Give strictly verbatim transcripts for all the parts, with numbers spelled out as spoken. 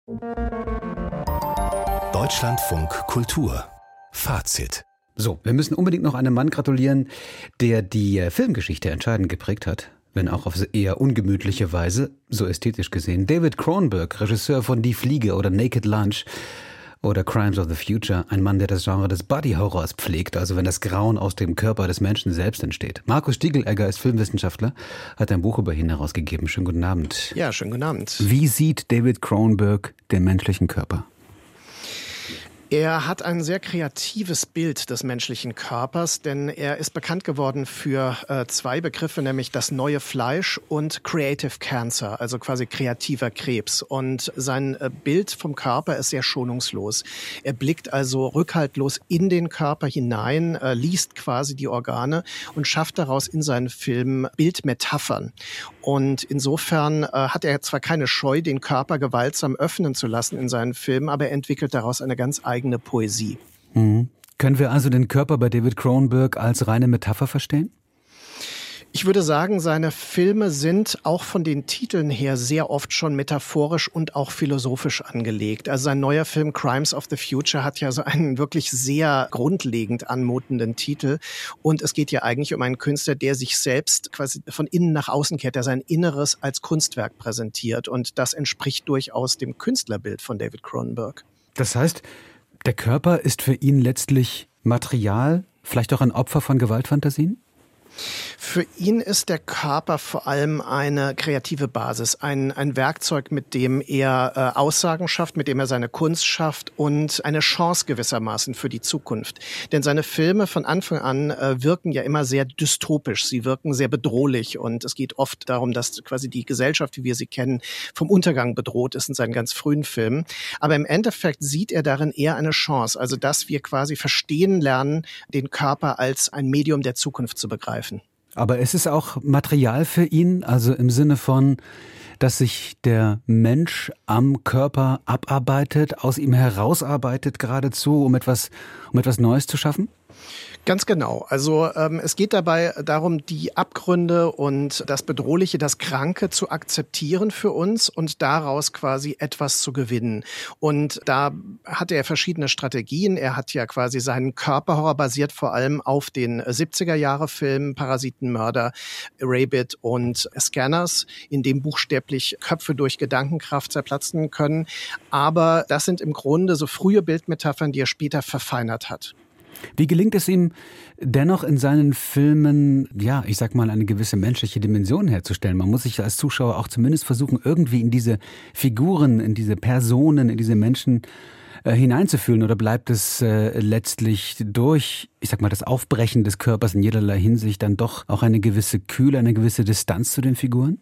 Deutschlandfunk Kultur. Fazit. So, wir müssen unbedingt noch einem Mann gratulieren, der die Filmgeschichte entscheidend geprägt hat, wenn auch auf eher ungemütliche Weise, so ästhetisch gesehen. David Cronenberg, Regisseur von Die Fliege oder Naked Lunch oder Crimes of the Future, ein Mann, der das Genre des Body-Horrors pflegt, also wenn das Grauen aus dem Körper des Menschen selbst entsteht. Markus Stiegelegger ist Filmwissenschaftler, hat ein Buch über ihn herausgegeben. Schönen guten Abend. Ja, schönen guten Abend. Wie sieht David Cronenberg den menschlichen Körper? Er hat ein sehr kreatives Bild des menschlichen Körpers, denn er ist bekannt geworden für äh, zwei Begriffe, nämlich das neue Fleisch und Creative Cancer, also quasi kreativer Krebs. Und sein äh, Bild vom Körper ist sehr schonungslos. Er blickt also rückhaltlos in den Körper hinein, äh, liest quasi die Organe und schafft daraus in seinen Filmen Bildmetaphern. Und insofern äh, hat er zwar keine Scheu, den Körper gewaltsam öffnen zu lassen in seinen Filmen, aber er entwickelt daraus eine ganz eigene Poesie. Mhm. Können wir also den Körper bei David Cronenberg als reine Metapher verstehen? Ich würde sagen, seine Filme sind auch von den Titeln her sehr oft schon metaphorisch und auch philosophisch angelegt. Also sein neuer Film Crimes of the Future hat ja so einen wirklich sehr grundlegend anmutenden Titel. Und es geht ja eigentlich um einen Künstler, der sich selbst quasi von innen nach außen kehrt, der sein Inneres als Kunstwerk präsentiert. Und das entspricht durchaus dem Künstlerbild von David Cronenberg. Das heißt, der Körper ist für ihn letztlich Material, vielleicht auch ein Opfer von Gewaltfantasien? Für ihn ist der Körper vor allem eine kreative Basis, ein, ein Werkzeug, mit dem er äh, Aussagen schafft, mit dem er seine Kunst schafft und eine Chance gewissermaßen für die Zukunft. Denn seine Filme von Anfang an äh, wirken ja immer sehr dystopisch, sie wirken sehr bedrohlich und es geht oft darum, dass quasi die Gesellschaft, wie wir sie kennen, vom Untergang bedroht ist in seinen ganz frühen Filmen. Aber im Endeffekt sieht er darin eher eine Chance, also dass wir quasi verstehen lernen, den Körper als ein Medium der Zukunft zu begreifen. Aber es ist auch Material für ihn, also im Sinne von, dass sich der Mensch am Körper abarbeitet, aus ihm herausarbeitet geradezu, um etwas, um etwas Neues zu schaffen? Ganz genau. Also ähm, es geht dabei darum, die Abgründe und das Bedrohliche, das Kranke zu akzeptieren für uns und daraus quasi etwas zu gewinnen. Und da hat er verschiedene Strategien. Er hat ja quasi seinen Körperhorror basiert vor allem auf den siebziger-Jahre-Filmen Parasitenmörder, Rabid und Scanners, in dem buchstäblich Köpfe durch Gedankenkraft zerplatzen können. Aber das sind im Grunde so frühe Bildmetaphern, die er später verfeinert hat. Wie gelingt es ihm dennoch in seinen Filmen, ja, ich sag mal, eine gewisse menschliche Dimension herzustellen? Man muss sich als Zuschauer auch zumindest versuchen, irgendwie in diese Figuren, in diese Personen, in diese Menschen äh, hineinzufühlen. Oder bleibt es äh, letztlich durch, ich sag mal, das Aufbrechen des Körpers in jederlei Hinsicht dann doch auch eine gewisse Kühle, eine gewisse Distanz zu den Figuren?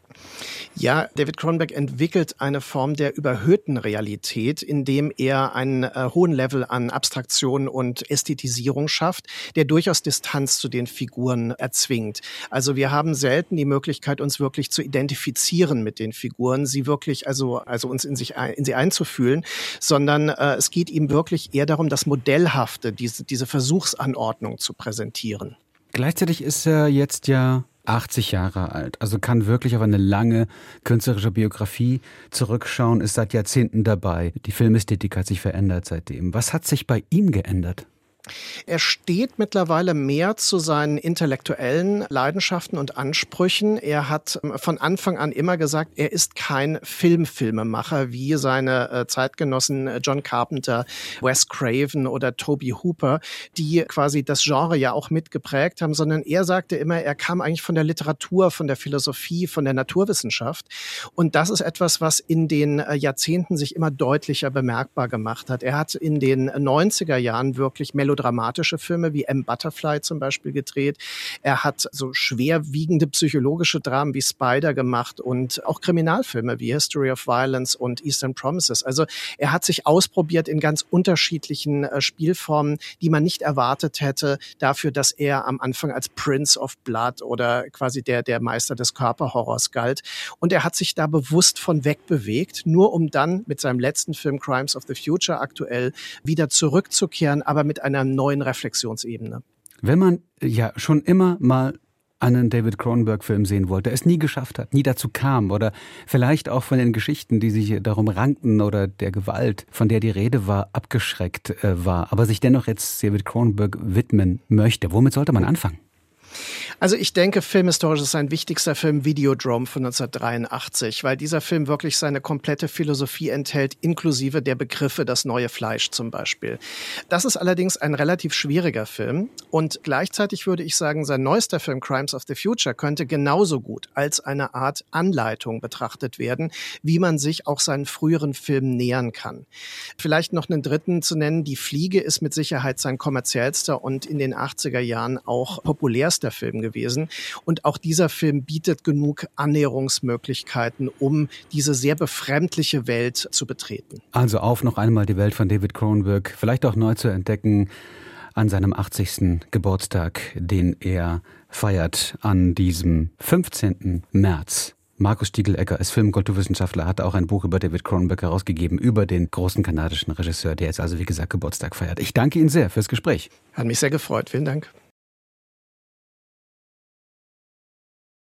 Ja, David Cronenberg entwickelt eine Form der überhöhten Realität, indem er einen äh, hohen Level an Abstraktion und Ästhetisierung schafft, der durchaus Distanz zu den Figuren erzwingt. Also wir haben selten die Möglichkeit, uns wirklich zu identifizieren mit den Figuren, sie wirklich, also, also uns in sich ein, in sie einzufühlen, sondern äh, es geht ihm wirklich eher darum, das Modellhafte, diese, diese Versuchsanordnung zu präsentieren. Gleichzeitig ist er jetzt ja achtzig Jahre alt, also kann wirklich auf eine lange künstlerische Biografie zurückschauen, ist seit Jahrzehnten dabei. Die Filmästhetik hat sich verändert seitdem. Was hat sich bei ihm geändert? Er steht mittlerweile mehr zu seinen intellektuellen Leidenschaften und Ansprüchen. Er hat von Anfang an immer gesagt, er ist kein Filmfilmemacher wie seine äh, Zeitgenossen John Carpenter, Wes Craven oder Tobe Hooper, die quasi das Genre ja auch mitgeprägt haben, sondern er sagte immer, er kam eigentlich von der Literatur, von der Philosophie, von der Naturwissenschaft. Und das ist etwas, was in den äh, Jahrzehnten sich immer deutlicher bemerkbar gemacht hat. Er hat in den neunziger Jahren wirklich melodramatische Filme wie M. Butterfly zum Beispiel gedreht. Er hat so schwerwiegende psychologische Dramen wie Spider gemacht und auch Kriminalfilme wie History of Violence und Eastern Promises. Also er hat sich ausprobiert in ganz unterschiedlichen äh, Spielformen, die man nicht erwartet hätte, dafür, dass er am Anfang als Prince of Blood oder quasi der, der Meister des Körperhorrors galt. Und er hat sich da bewusst von wegbewegt, nur um dann mit seinem letzten Film Crimes of the Future aktuell wieder zurückzukehren, aber mit einer neuen Reflexionsebene. Wenn man ja schon immer mal einen David Cronenberg-Film sehen wollte, es nie geschafft hat, nie dazu kam oder vielleicht auch von den Geschichten, die sich darum rankten oder der Gewalt, von der die Rede war, abgeschreckt äh, war, aber sich dennoch jetzt David Cronenberg widmen möchte. Womit sollte man anfangen? Also ich denke, filmhistorisch ist sein wichtigster Film Videodrome von neunzehnhundertdreiundachtzig, weil dieser Film wirklich seine komplette Philosophie enthält, inklusive der Begriffe das neue Fleisch zum Beispiel. Das ist allerdings ein relativ schwieriger Film und gleichzeitig würde ich sagen, sein neuester Film Crimes of the Future könnte genauso gut als eine Art Anleitung betrachtet werden, wie man sich auch seinen früheren Filmen nähern kann. Vielleicht noch einen dritten zu nennen, Die Fliege ist mit Sicherheit sein kommerziellster und in den achtziger Jahren auch populärster Film gewesen. Und auch dieser Film bietet genug Annäherungsmöglichkeiten, um diese sehr befremdliche Welt zu betreten. Also auf noch einmal die Welt von David Cronenberg, vielleicht auch neu zu entdecken an seinem achtzigsten Geburtstag, den er feiert an diesem fünfzehnten März. Markus Stiegelecker ist Film- und Kulturwissenschaftler, hat auch ein Buch über David Cronenberg herausgegeben, über den großen kanadischen Regisseur, der jetzt also wie gesagt Geburtstag feiert. Ich danke Ihnen sehr fürs Gespräch. Hat mich sehr gefreut. Vielen Dank.